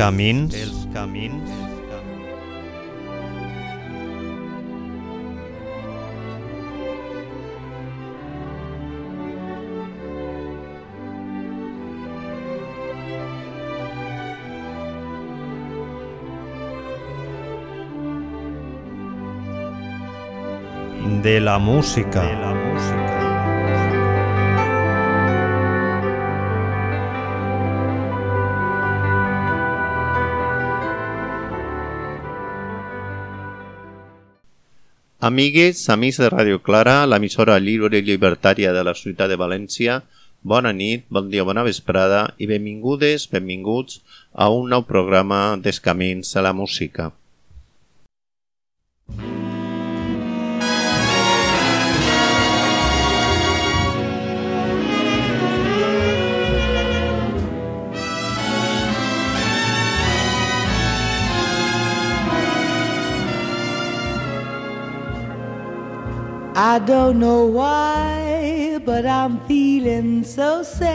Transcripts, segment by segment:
camins. De la música. Amigues, amics de Ràdio Clara, l'emissora lliure i llibertària de la ciutat de València, bona nit, bon dia, bona vesprada i benvingudes, benvinguts a un nou programa dels camins a la música. I don't know why, but I'm feeling so sad.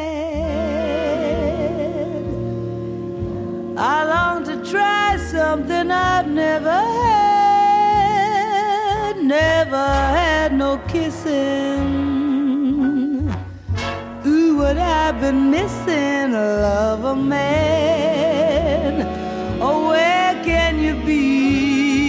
I long to try something I've never had no kissing. Ooh, what I've been missing, love a man. Oh, where can you be?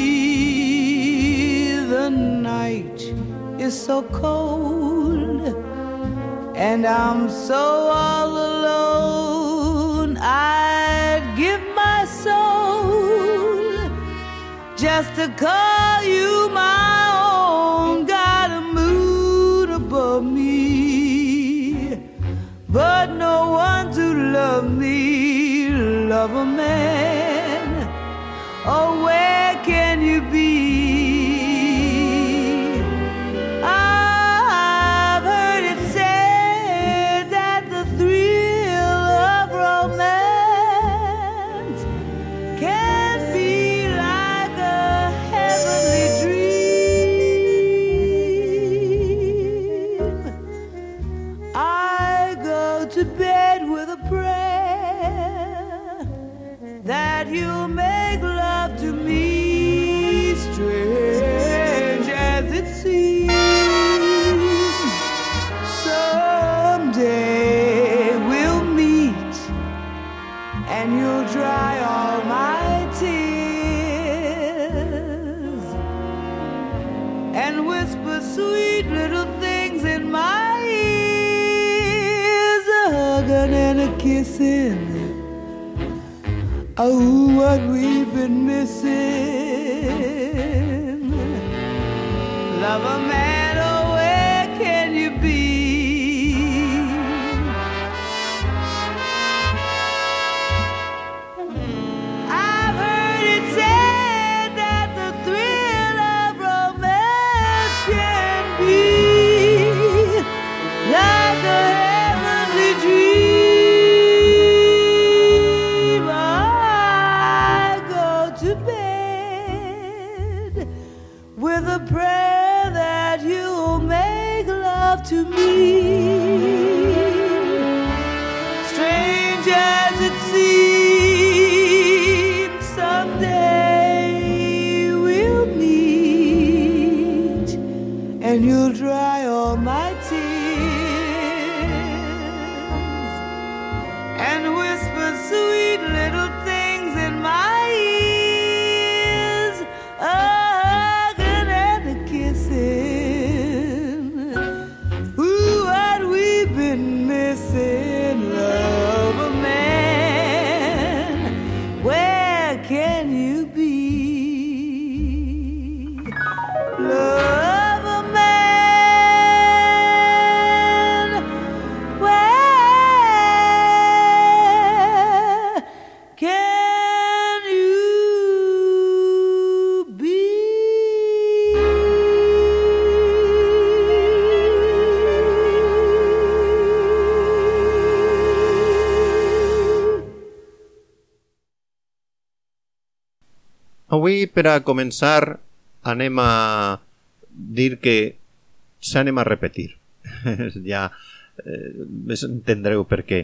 The night is so cold and I'm so all alone. I'd give my soul just to call you my own. Got a moon above me, but no one to love me. Love a man, oh, where can you be? You make love to me, strange as it seems. Someday we'll meet and you'll dry all my tears and whisper sweet little things in my ears, a hugging and a kissing. Oh, what we've been missing. Love a man, oh, where can you be? I've heard it said that the thrill of romance can be like a heavenly dream. With a prayer that you'll make love to me, strange as it seems. Someday we'll meet and you'll dry all my tears and whisper sweet little things in my ears. Love a man, where can you be? Love a man, where can you be? Avui, per a començar, anem a dir que s'anem a repetir. Ja entendreu per què.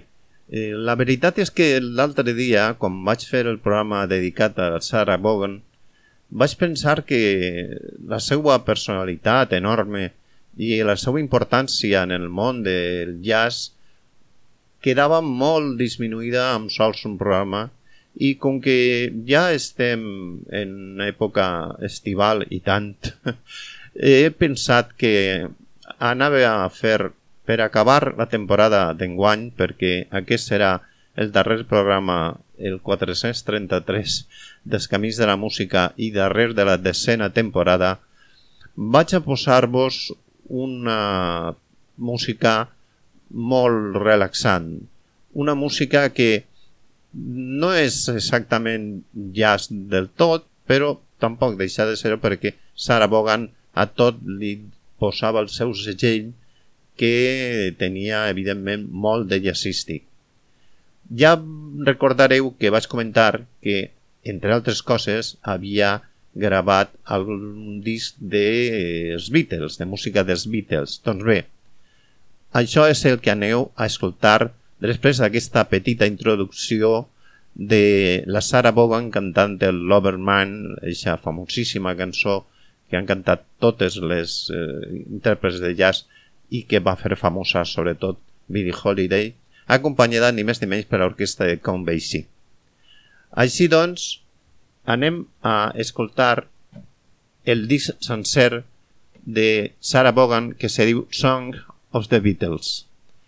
La veritat és que l'altre dia, quan vaig fer el programa dedicat a Sarah Vaughan, vaig pensar que la seva personalitat enorme i la seva importància en el món del jazz quedava molt disminuïda amb sols un programa, i com que ja estem en època estival i tant, he pensat que anava a fer, per acabar la temporada d'enguany, perquè aquest serà el darrer programa, el 433 dels Camins de la Música i darrer de la 10ª temporada, vaig a posar-vos una música molt relaxant, una música que no és exactament jazz del tot, però tampoc deixa de ser-ho, perquè Sarah Vaughan a tot li posava el seu segell, que tenia evidentment molt de jazzístic. Ja recordareu que vaig comentar que, entre altres coses, havia gravat algun disc dels Beatles, de música dels Beatles. Doncs bé, això és el que aneu a escoltar després d'aquesta petita introducció de la Sarah Vaughan cantant el Loverman, aquesta famosíssima cançó que han cantat totes les intèrprets de jazz i que va fer famosa sobretot Billie Holiday, acompanyada ni més ni menys per l'orquestra de Count Basie. Així doncs, anem a escoltar el disc sencer de Sarah Vaughan que se diu Song of the Beatles,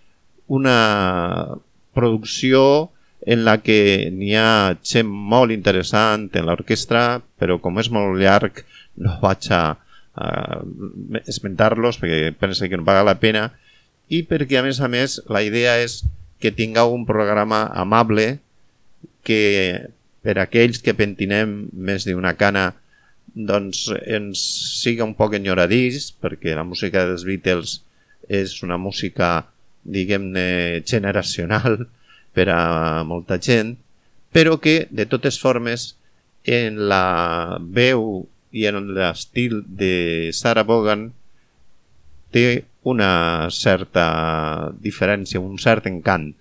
una producció en la que n'hi ha gent molt interessant en l'orquestra, però com és molt llarg no vaig a esmentar-los perquè penso que no paga la pena, i perquè a més la idea és que tingueu un programa amable que per aquells que pentinem més d'una cana doncs ens siga un poc enyoradís, perquè la música dels Beatles és una música, diguem-ne, generacional per a molta gent, però que de totes formes en la veu i en l'estil de Sarah Vaughan té una certa diferència, un cert encant.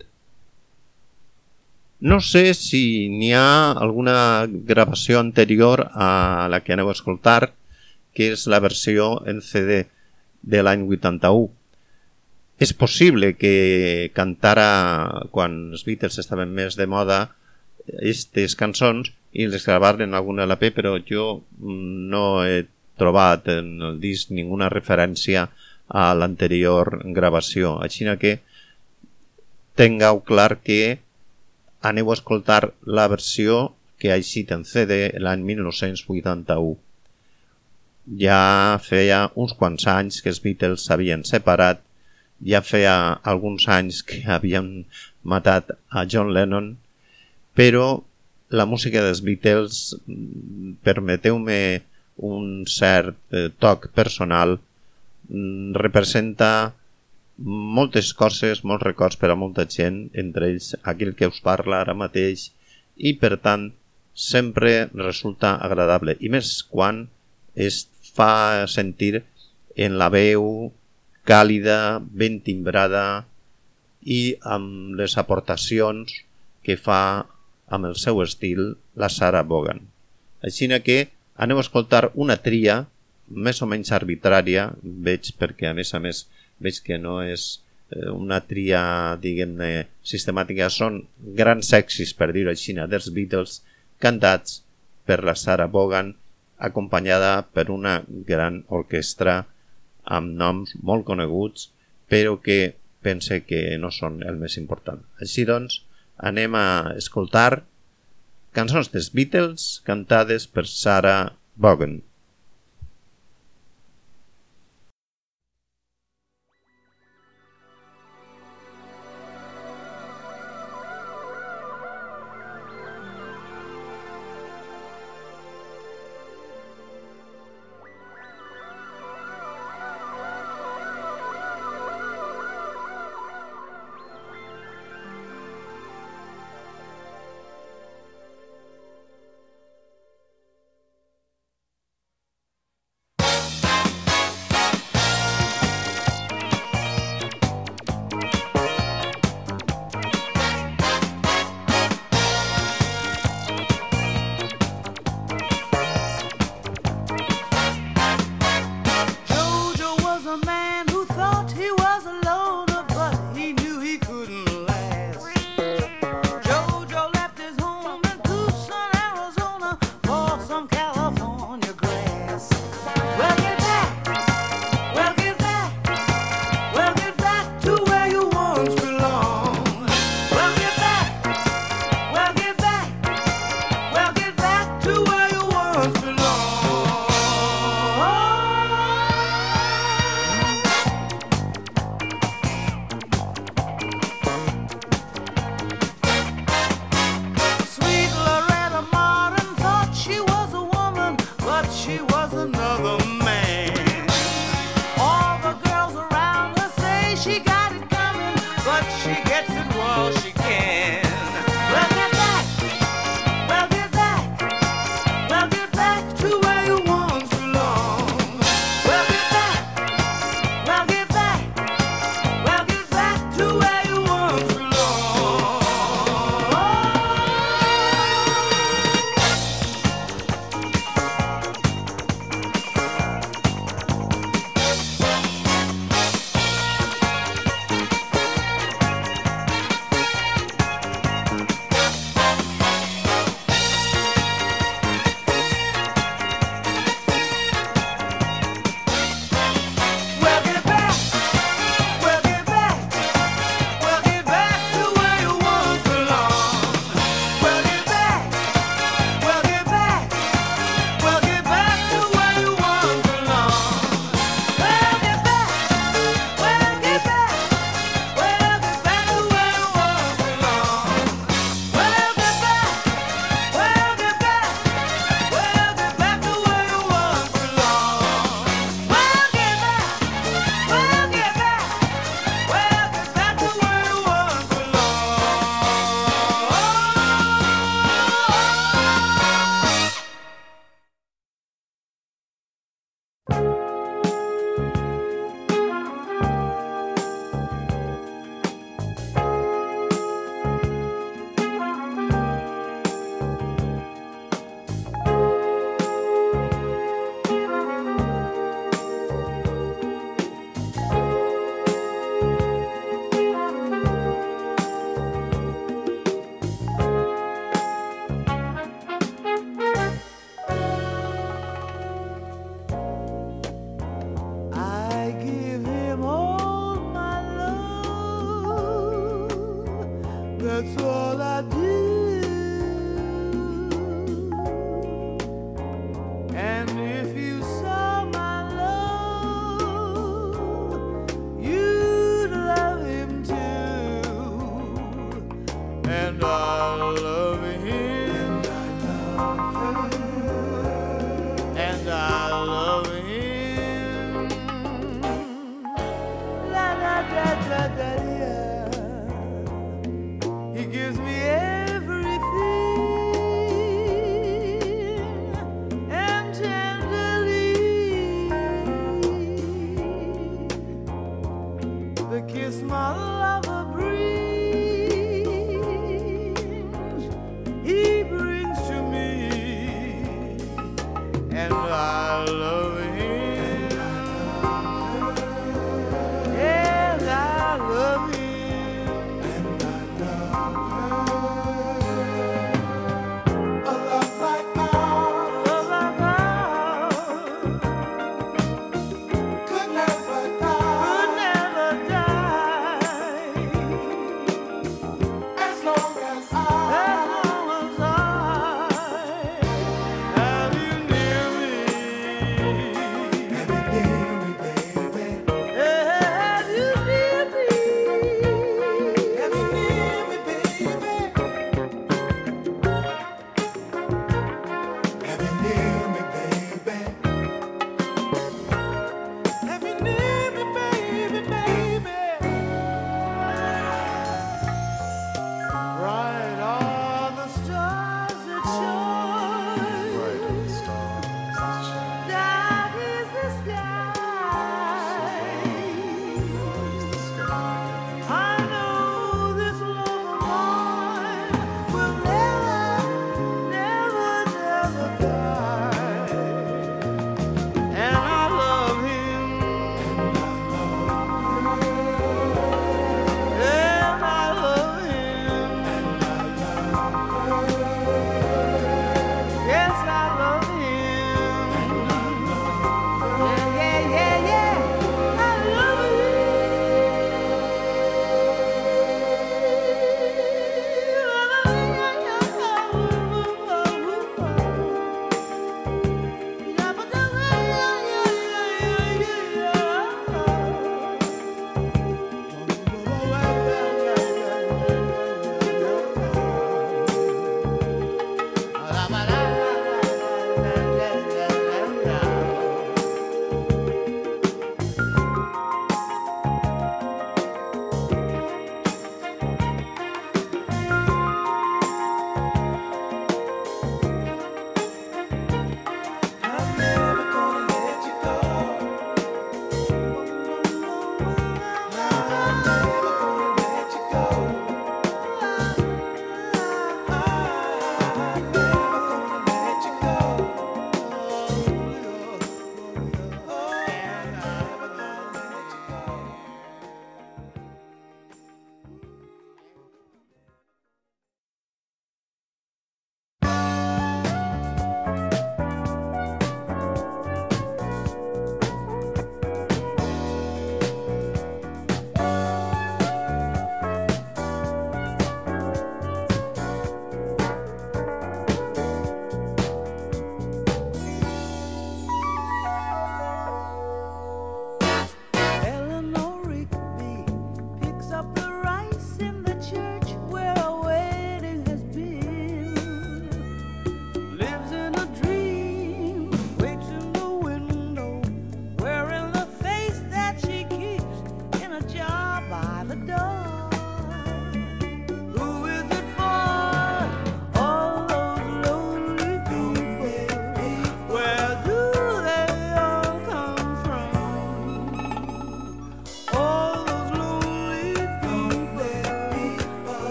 No sé si n'hi ha alguna gravació anterior a la que aneu a escoltar, que és la versió en CD de l'any 81. És possible que cantara, quan els Beatles estaven més de moda, aquestes cançons i les gravaren en alguna LP, però jo no he trobat en el disc ninguna referència a l'anterior gravació. Així que tingueu clar que aneu a escoltar la versió que ha eixit en CD l'any 1981. Ja feia uns quants anys que els Beatles s'havien separat, ja feia alguns anys que havien matat a John Lennon, però la música dels Beatles, permeteu-me un cert toc personal, representa moltes coses, molts records per a molta gent, entre ells aquell que us parla ara mateix, i per tant sempre resulta agradable, i més quan es fa sentir en la veu càlida, ben timbrada i amb les aportacions que fa amb el seu estil la Sarah Vaughan. Així que anem a escoltar una tria més o menys arbitrària, veig, perquè a més veig que no és una tria, diguem-ne, sistemàtica, són grans èxits, per dir-ho així, dels Beatles, cantats per la Sarah Vaughan, acompanyada per una gran orquestra amb noms molt coneguts, però que pense que no són el més important. Així doncs, anem a escoltar cançons dels Beatles cantades per Sarah Vaughan. she got it coming, but she gets it while she can. Well, get back, well, get back, well, get back to where you once belonged. Well, get back, well, get back, well, get back to where you once belonged. Well, get back, well, get back, well, get back to where you once belonged. Well, get back, well, get back, well, get back to where you once belonged. Well, get back, well, get back, well, get back to where you once belonged. Well, get back, well, get back, well, get back to where you once belonged. Well, get back, well, get back, well, get back to where you once I give him all my love. That's all I do. And if you saw my love, you'd love him too. And I love him. And I love him. La da da da da yeah. He gives me everything, and tenderly the kiss my lover brings, he brings to me, and I love him. And I love him. And I love him. A love like ours, a love like ours, could never die, could never die.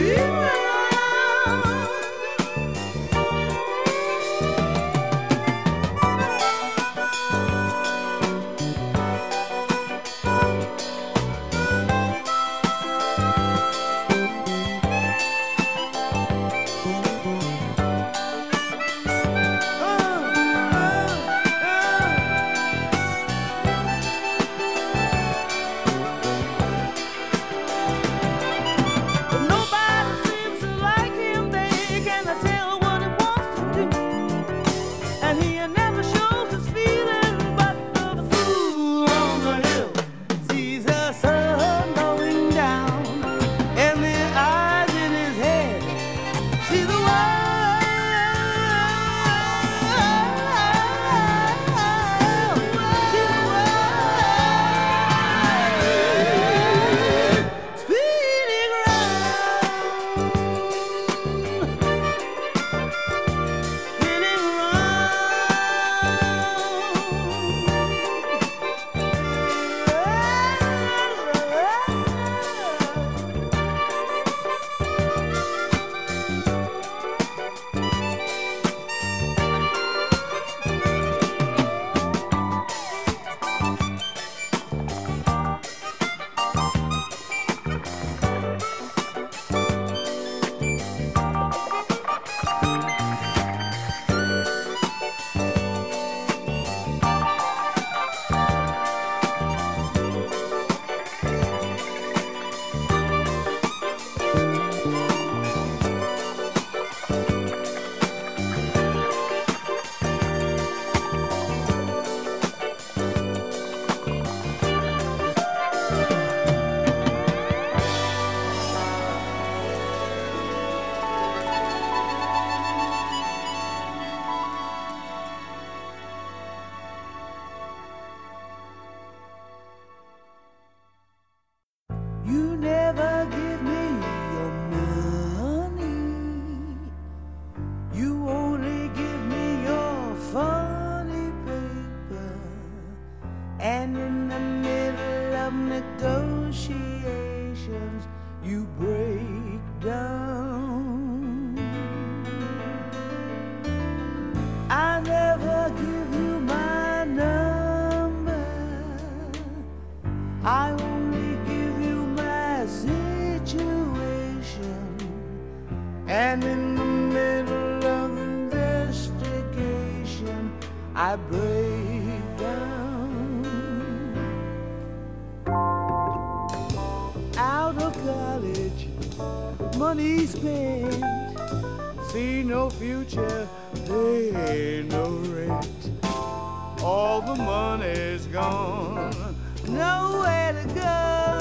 You never give me your money. You only give me your funny paper. And in the middle of negotiations, you break down. I never give you my number. I only give you my situation. And in the middle of investigation, I break down. Out of college, money spent, see no future, pay no rent. All the money's gone, nowhere to go.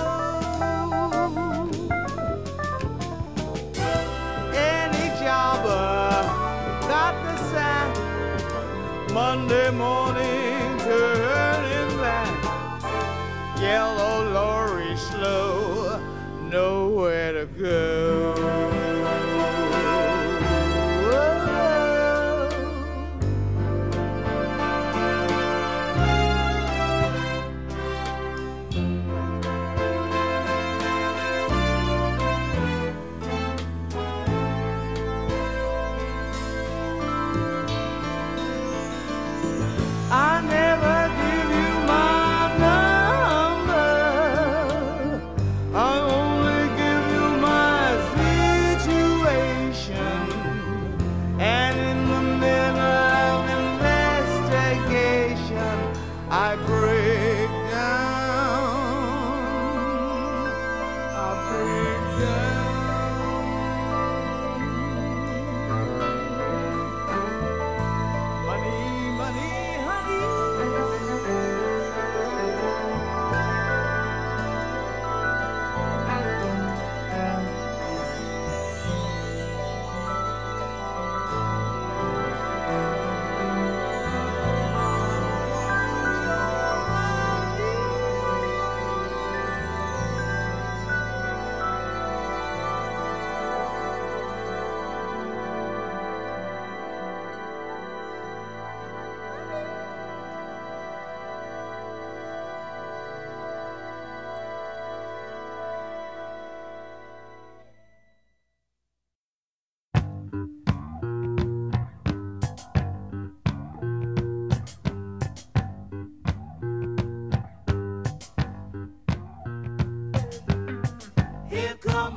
Any jobber got the sack, Monday morning turning back. Yellow lorry slow, nowhere to go. I never give you my number. I only give you my situation.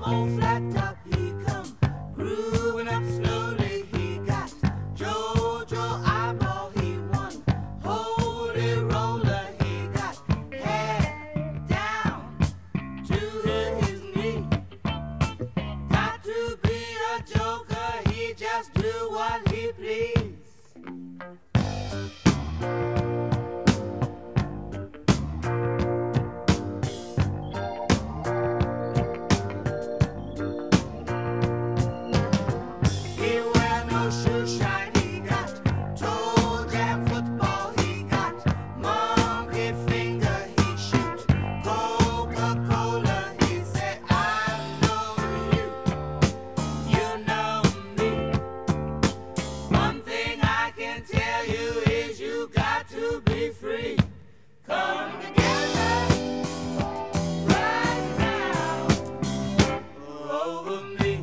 old flat top, he come grooving up slowly. He got Jojo eyeball, he won holy roller. He got hair down to his knee. Got to be a joker, he just do what he please. He wear no shoe shine, he got toe jam football, he got monkey finger, he shoot Coca-Cola. He say, I know you, you know me. One thing I can tell you is you got to be free. Come together right now over me.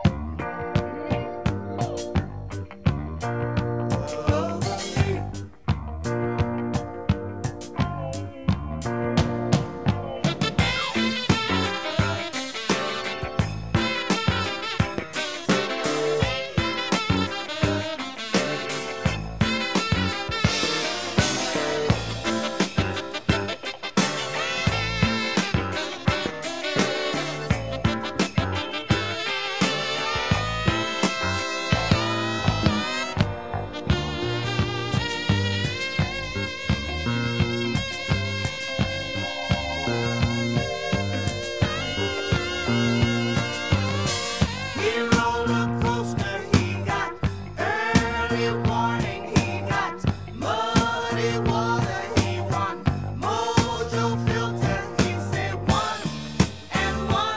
He roller coaster, he got early warning, he got muddy water, he won mojo filter. He said 1 and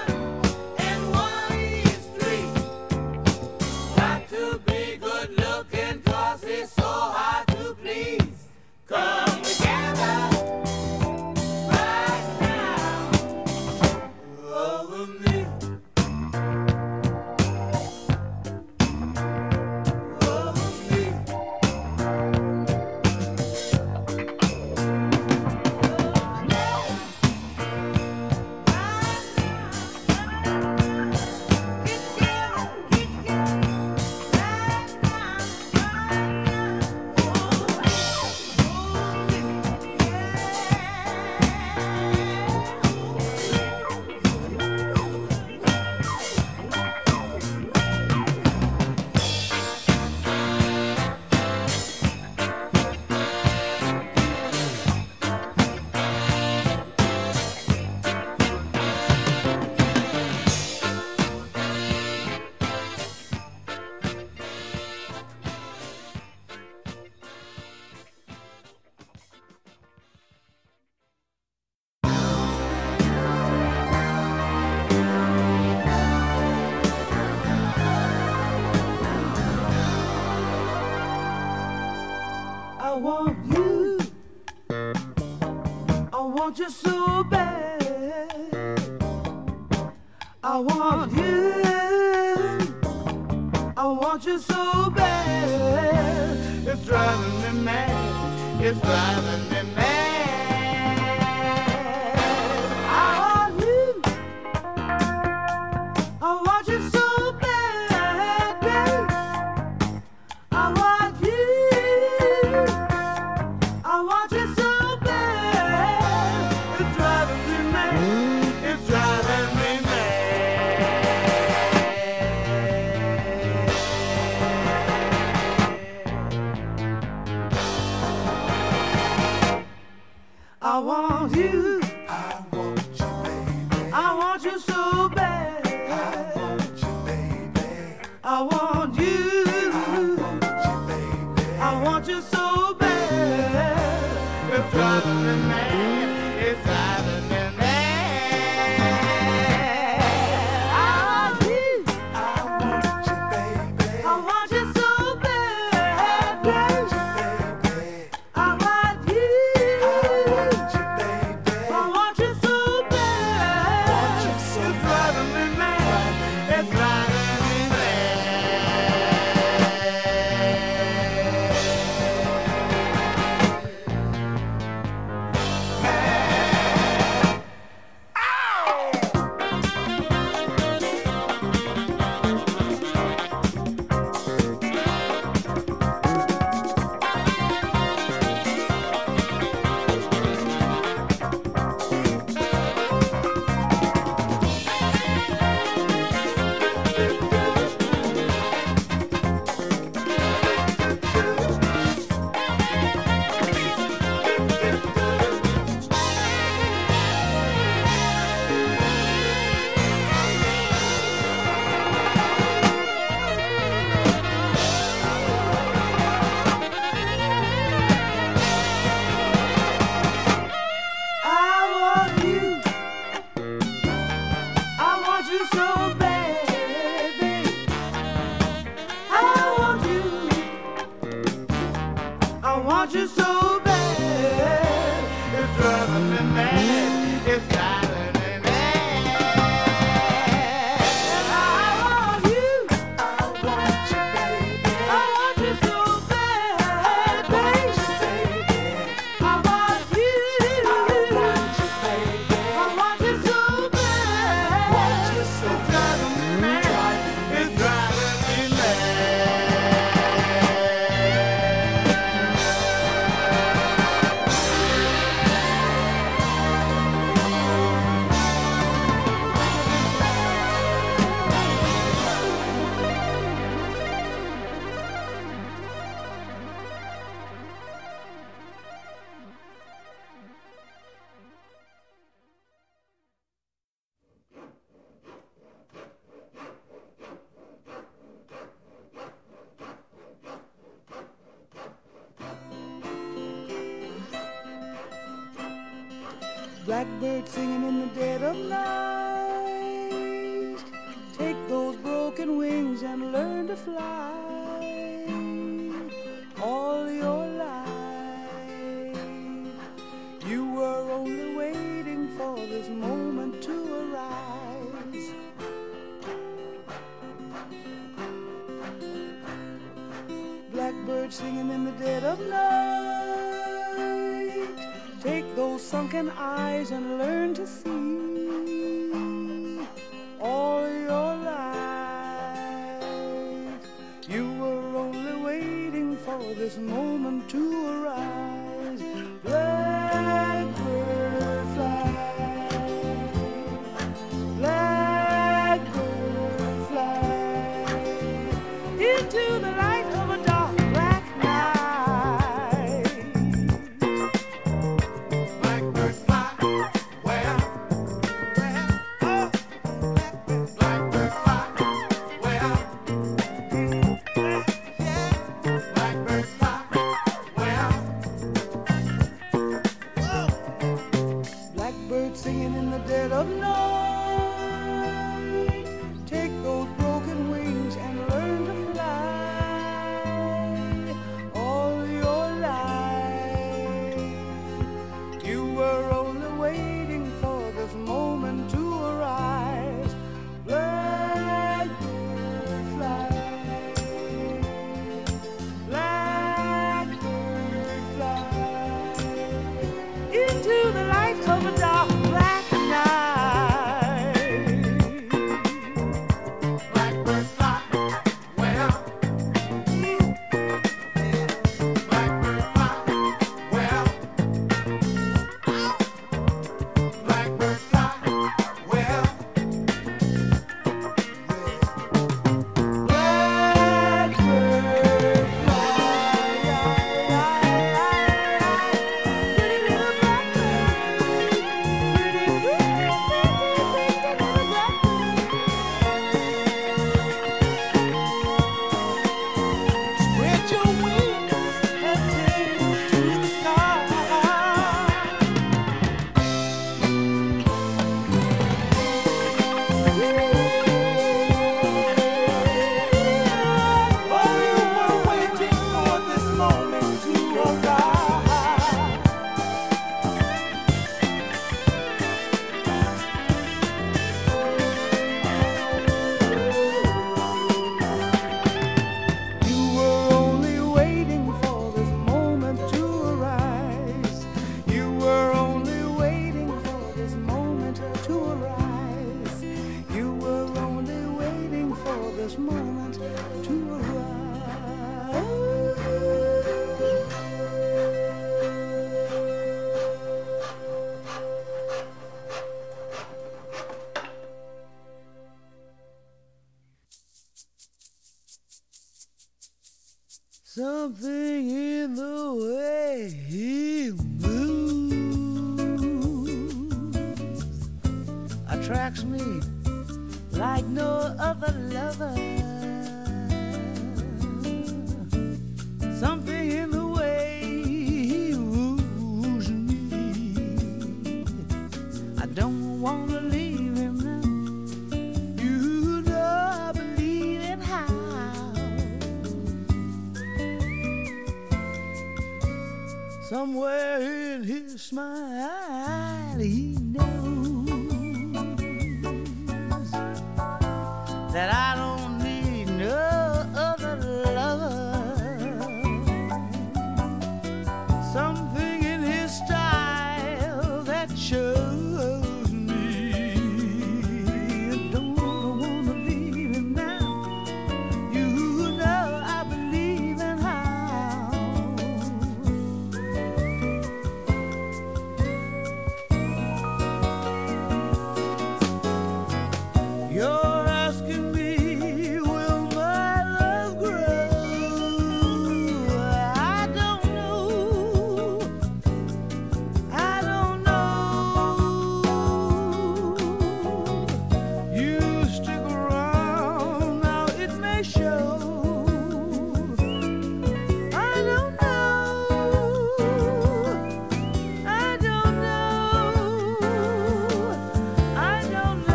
1 is 3. Got to be good looking 'cause it's so hard to please. Come together right now over me. Over me. I want you, I want you so bad. I want you, I want you so bad. It's driving me mad, it's driving me mad. I want you, I want you so bad, babe. I want you, I want you so bad. It's driving me mad, it's driving me mad. I want you, I want you so bad. I want you, I want you so bad. It's driving me mad, it's driving me mad. I want you, I want you so bad, babe. I want you, I want you so bad. It's driving me mad, it's driving me mad. you so bad. It's driving me mad. It's driving me mad. I want you. I want you, baby. I want you so bad, baby. I want you. I want you, baby. I want you so bad. Want you so it's driving me mad. It's driving me mad. Blackbird singing in the dead of night. Take those broken wings and learn to fly. All your life, you were only waiting for this moment to arise. Blackbird singing in the dead of night. Take those sunken eyes and learn to see. All your life, you were only waiting for this moment to arise. Blackbird fly, blackbird fly into the light of a dark black night. Blackbird fly, where? Oh, blackbird fly, where? Yeah, blackbird fly, where? Whoa. Blackbird singing in the dead of night. Take those broken wings and learn to fly. All your life, you were only waiting for this moment to arise. Blackbird fly, blackbird fly into the light of a dark black night. Blackbird fly, where? Blackbird fly, where? Blackbird fly, where? Blackbird fly, pretty little blackbird, pretty little blackbird. Spread your wings and take to the sky. Oh, you were waiting for this moment to arrive. You were only waiting for this moment to arise. You were only waiting for this moment to arise. You were only waiting for this moment to Something in the way he moves attracts me like no other lover. Something in the way he woos me. I don't want to leave him now. You know I believe in how Somewhere in his smile, he knows that I don't need no other lover. Something in his style that shows me I don't wanna leave him now. You know I believe in how. You're asking me, will my love grow? I don't know. I don't know. You stick around, now it may show. I don't know. I don't know. I don't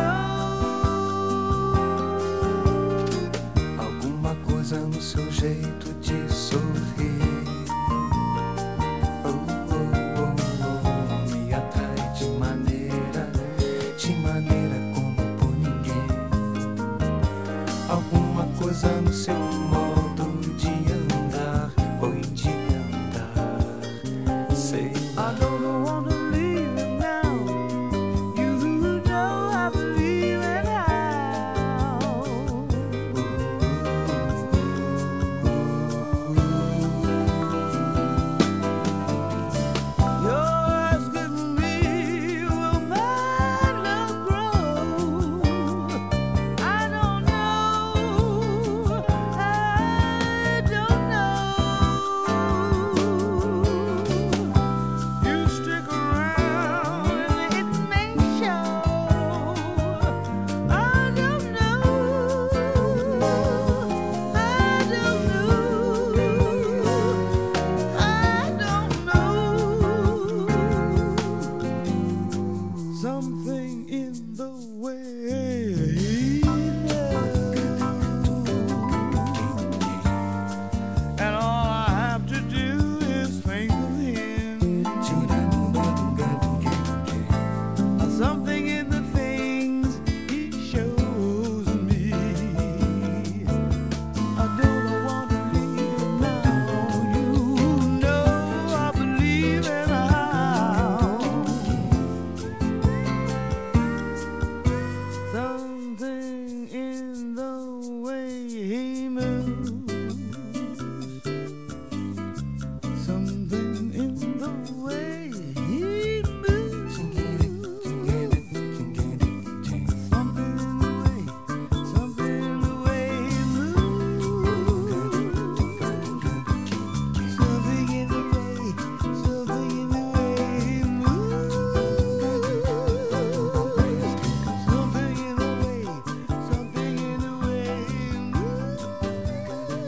know. Alguma coisa no seu jeito de sorrir, oh, oh, oh, oh, me atrai de maneira como por ninguém. Alguma coisa no seu modo de andar, oi, de andar, sei lá. I don't want to leave him now. You know I believe in how. You're asking me, will my love grow? I don't know. I don't know. You stick around and it may show. I don't know. I don't know. I don't know. Something in the way he knows. And all I have to do is think of him. Something in the things he shows me. I don't want to leave him now. You know I believe in how. Something in the way he moves. Something in the way he moves. Something in the way he moves. Something in the way he moves. Something in the way he moves.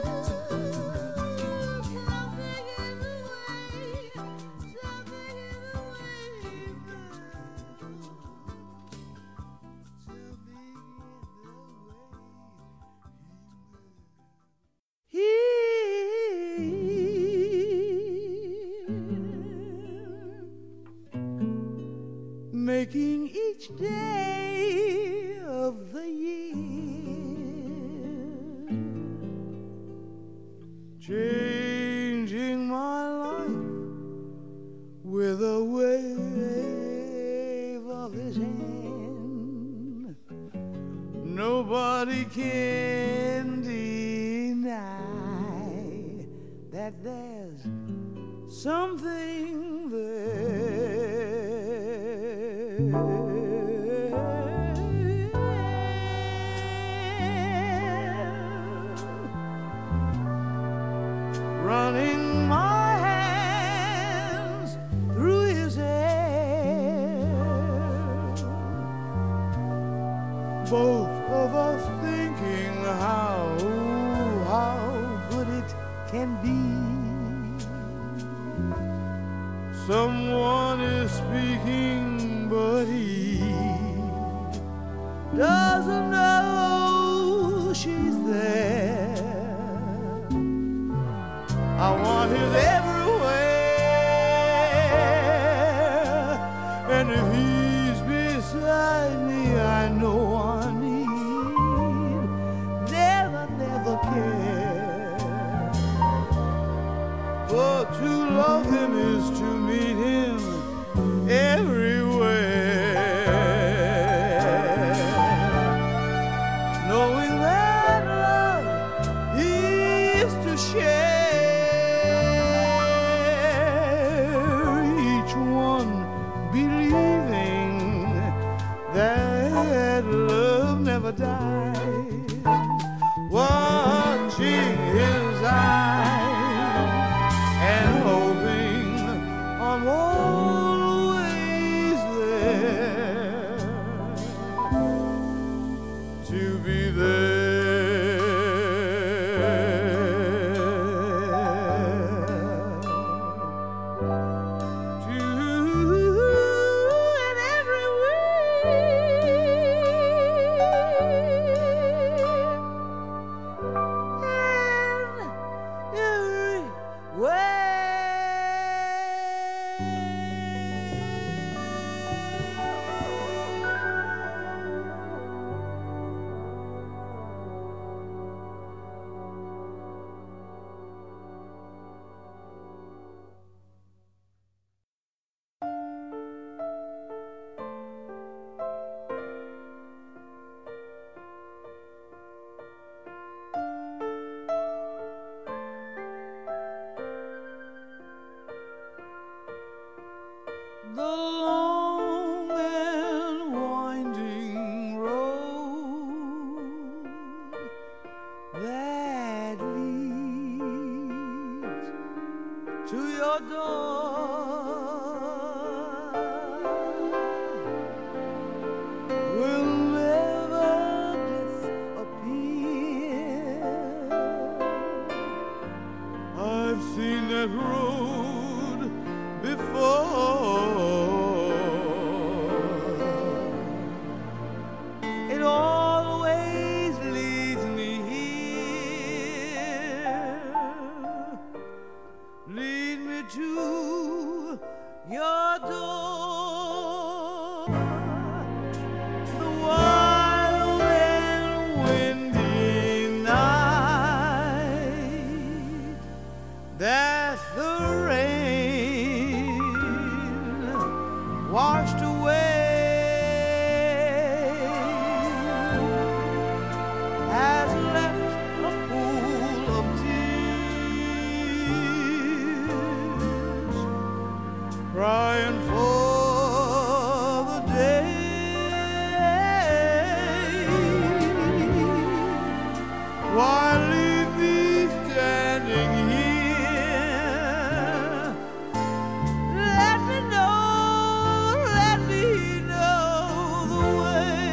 Making each day of the year, changing my life with a wave of his hand. Nobody can deny that there's something running my hands through his hair, both of us thinking how good it can be. Someone is speaking, but he doesn't know she's there. I want his every way. if he's beside me, I know I need never care. For to love him is to meet him everywhere, knowing that love is to share, each one believing that love never dies, watching his eyes and hoping I'm always there to be there. In every The long and winding road that leads to your door will never disappear. I've seen that road before. It always leads me here. Lead me to your door. The wild and windy night that the rain washed away has left a pool of tears, crying for the day why leave me standing here. Let me know the way.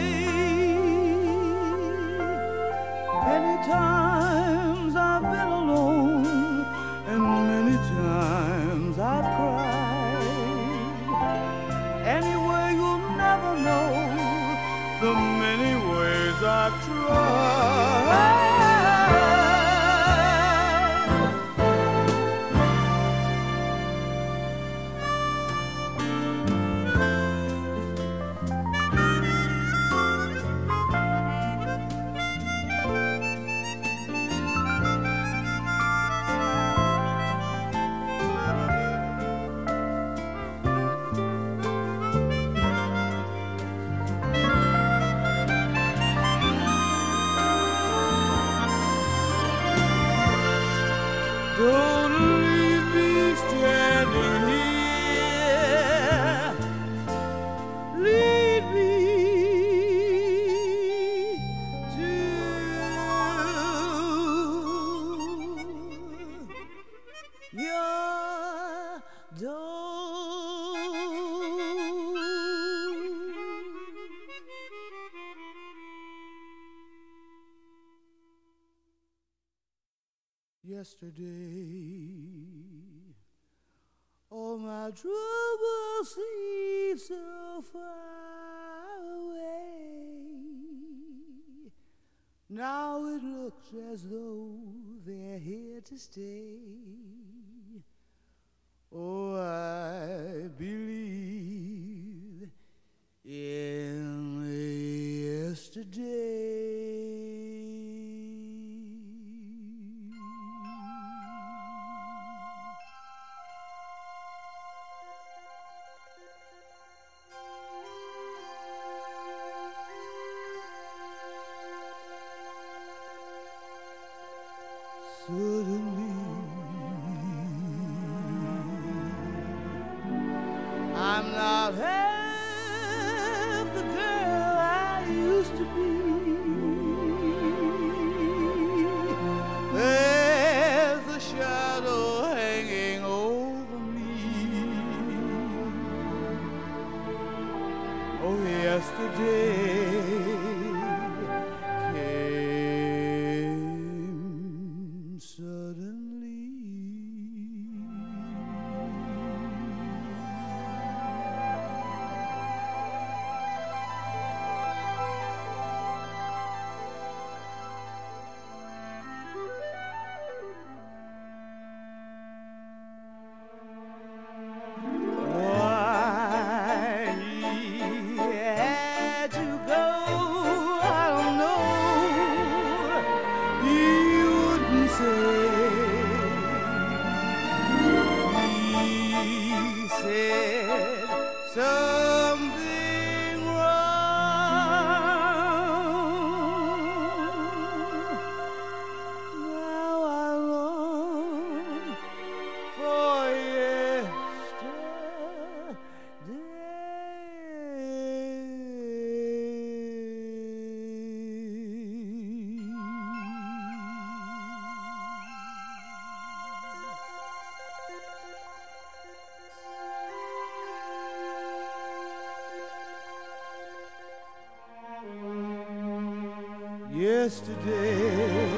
Many times I've been alone, and many times I've cried. Anyway, you'll never know the many ways I've tried. Don't leave me standing here. Lead me to your door. Yesterday, all my troubles seem so far away. Now it looks as though they're here to stay. Oh, I believe in yesterday. Suddenly, I'm not half the girl I used to be. There's a shadow hanging over me. Oh, yesterday came suddenly. Why he had to go, I don't know. He wouldn't say. He said something wrong. Now I long for yesterday,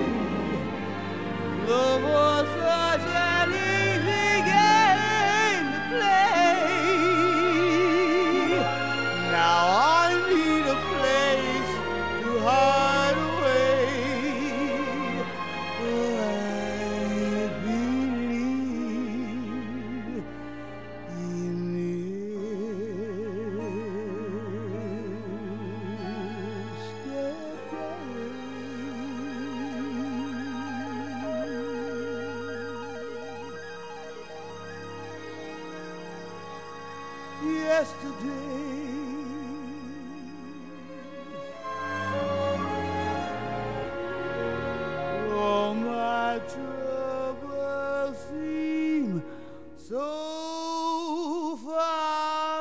love was such an easy game to play. Now I need a place to hide away. Oh, I believe in yesterday. All my troubles seem so far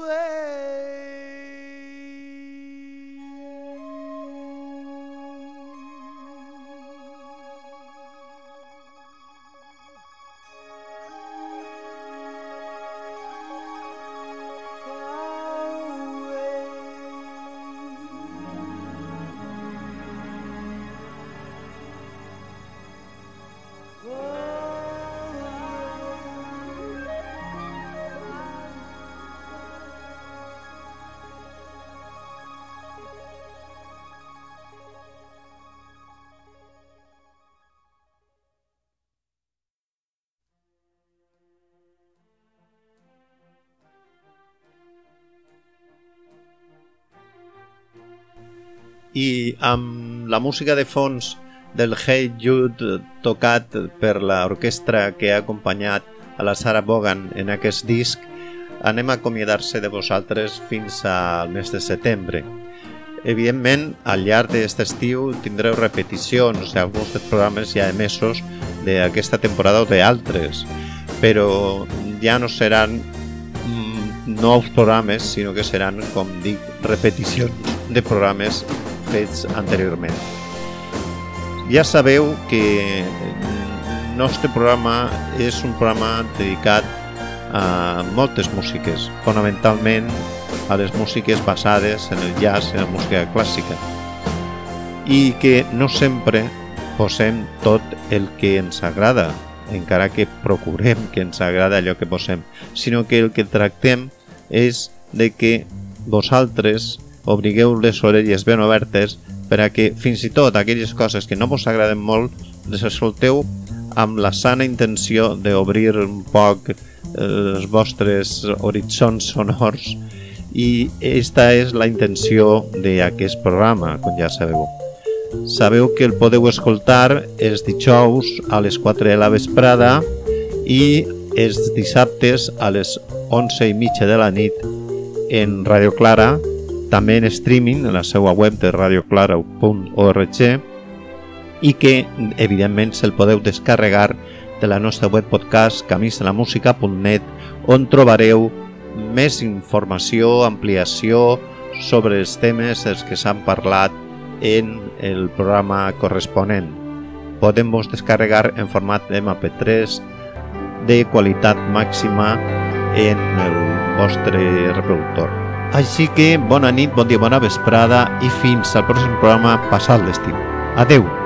I amb la música de fons del Hey Jude tocat per l'orquestra que ha acompanyat a la Sarah Vaughan en aquest disc, anem a acomiadar-se de vosaltres fins al mes de setembre. Evidentment, al llarg d'aquest estiu tindreu repeticions d'alguns dels programes ja emesos d'aquesta temporada o d'altres, però ja no seran nous programes, sinó que seran, com dic, repeticions de programes fets anteriorment. Ja sabeu que el nostre programa és un programa dedicat a moltes músiques, fonamentalment a les músiques basades en el jazz, en la música clàssica, i que no sempre posem tot el que ens agrada, encara que procurem que ens agrada allò que posem, sinó que el que tractem és de que vosaltres obrigueu les orelles ben obertes per a que fins i tot aquelles coses que no vos agraden molt les escolteu amb la sana intenció d'obrir un poc els vostres horitzons sonors I esta és la intenció d'aquest programa, com ja sabeu. Sabeu que el podeu escoltar els dijous a les 4 de la vesprada i els dissabtes a les 11:30 de la nit en Radio Clara, també en streaming en la seva web de radioclara.org, i que evidentment se'l podeu descarregar de la nostra web podcast camisdelamusica.net, on trobareu més informació, ampliació sobre els temes dels que s'han parlat en el programa corresponent. Podem-vos descarregar en format MP3 de qualitat màxima en el vostre reproductor. Així que bona nit, bon dia, bona vesprada i fins al pròxim programa passat l'estiu. Adeu!